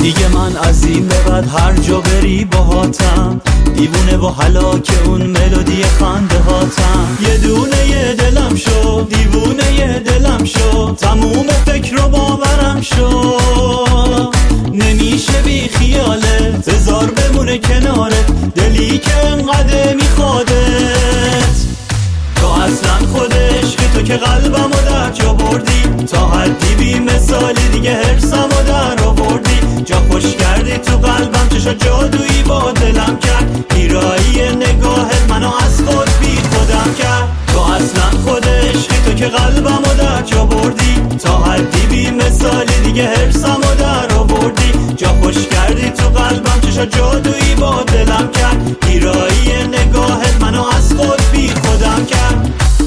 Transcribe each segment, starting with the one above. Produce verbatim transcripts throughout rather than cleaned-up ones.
دیگه من از این به بعد هر جا بری باهاتم، دیوونه و هلاک اون ملودی خنده هاتم. یه دونه یه دلم شو، دیوونه یه دلم شو، تموم فکر و باورم شو. نمیشه بی خیالت، بذار بمونه کنارت، دلی که انقدر میخوادت. تو اصلا خود عشق تو که قلبمو در جا بردی، تا حدی بی مثالی دیگه حرصمو در آوردی. جا خوش کردی تو قلبم، چشا جادویی با دلم کرد، گیرایی نگاهت منو از خود بی خودم کرد. تو اصلا خود عشقی تو که قلبمو در جا بردی، تا حدی بی مثالی دیگه حرصمو در آوردی. جا خوش کردی تو قلبم، چشا جادویی با دلم کرد، گیرایی نگاهت منو از خود بی خودم کرد.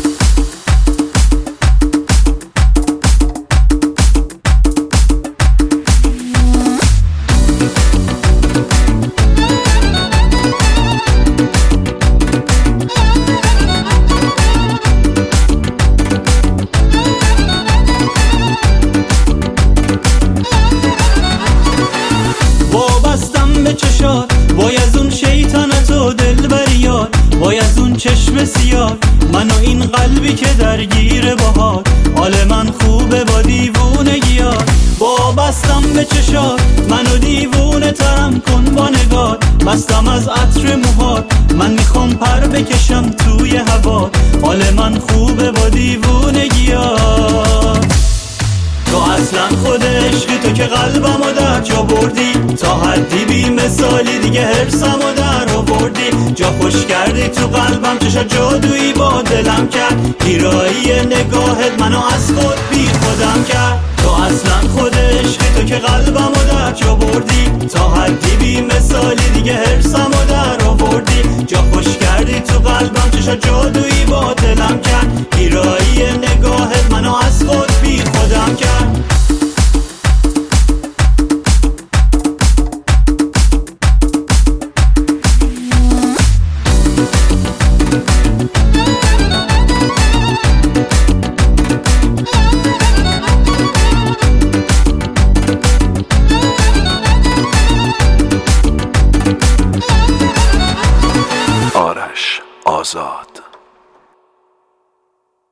به چشات وای از اون شیطنت و دل بریاد، وای از اون چشم سیاه، من و این قلبی که درگیر باهات. حال من خوبه با دیوونگیات، وابستم به چشات، منو دیوونه ترم کن با نگات. مستم از عطر موهات، من میخوام پر بکشم توی هوات. حال من خوبه با دیوونگیات. تو اصلا خود عشقی تو که قلبمو در جا بردی، تا حدی بی مثالی دیگه حرصمو در آوردی. جا خوش کردی تو قلبم، چشا جادویی با دلم کرد، گیرایی نگاهت منو از خود بی خودم کرد. تو اصلا خود عشقی تو که قلبمو در جا بردی، تا حدی بی مثالی